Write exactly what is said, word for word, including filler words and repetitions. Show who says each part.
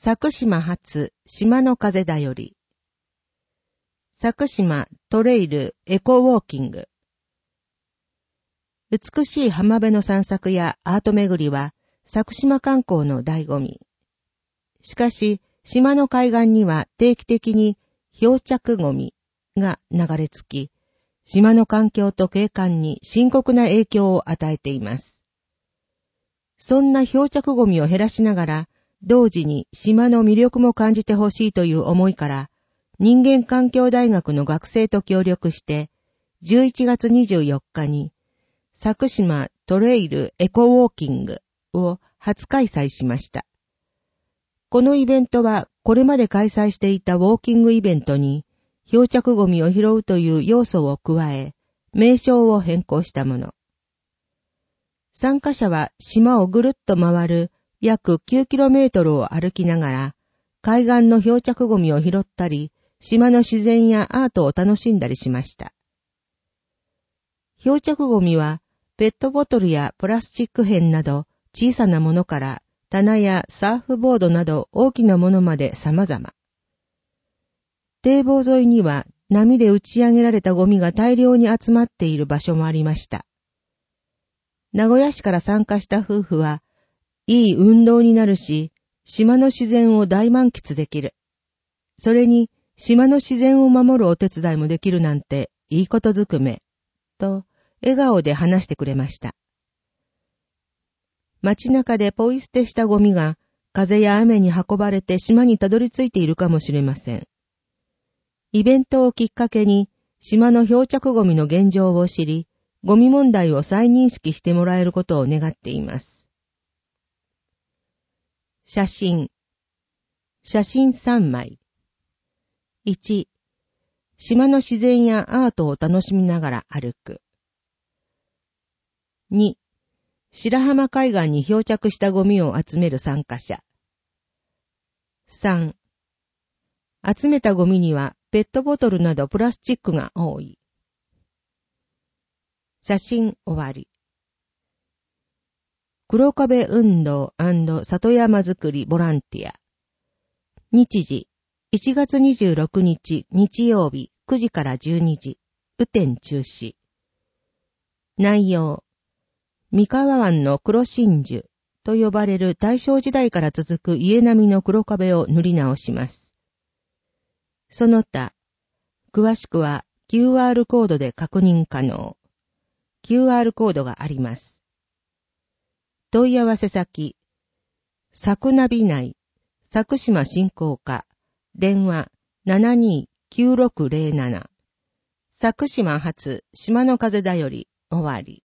Speaker 1: 佐久島発島の風だより。佐久島トレイルエコウォーキング。美しい浜辺の散策やアート巡りは佐久島観光の醍醐味。しかし、島の海岸には定期的に漂着ゴミが流れ着き、島の環境と景観に深刻な影響を与えています。そんな漂着ゴミを減らしながら、同時に島の魅力も感じてほしいという思いから、人間環境大学の学生と協力して、じゅういちがつにじゅうよっかに、佐久島トレイルエコウォーキングを初開催しました。このイベントは、これまで開催していたウォーキングイベントに、漂着ゴミを拾うという要素を加え、名称を変更したもの。参加者は島をぐるっと回る約 きゅうキロメートル を歩きながら、海岸の漂着ゴミを拾ったり、島の自然やアートを楽しんだりしました。漂着ゴミは、ペットボトルやプラスチック片など小さなものから棚やサーフボードなど大きなものまで様々。堤防沿いには波で打ち上げられたゴミが大量に集まっている場所もありました。名古屋市から参加した夫婦は、いい運動になるし、島の自然を大満喫できる。それに、島の自然を守るお手伝いもできるなんていいことずくめ、と笑顔で話してくれました。街中でポイ捨てしたゴミが風や雨に運ばれて島にたどり着いているかもしれません。イベントをきっかけに島の漂着ゴミの現状を知り、ゴミ問題を再認識してもらえることを願っています。写真。写真さんまい。いち、島の自然やアートを楽しみながら歩く。に、白浜海岸に漂着したゴミを集める参加者。さん、集めたゴミにはペットボトルなどプラスチックが多い。写真終わり。黒壁運動&里山づくりボランティア。日時、いちがつにじゅうろくにち日曜日くじからじゅうにじ、雨天中止。内容、三河湾の黒真珠と呼ばれる大正時代から続く家並みの黒壁を塗り直します。その他、詳しくは キューアール コードで確認可能。キューアール コードがあります。問い合わせ先、佐久ナビ内、佐久島振興課、電話 ななにーきゅうろくゼロなな。佐久島発島の風だより終わり。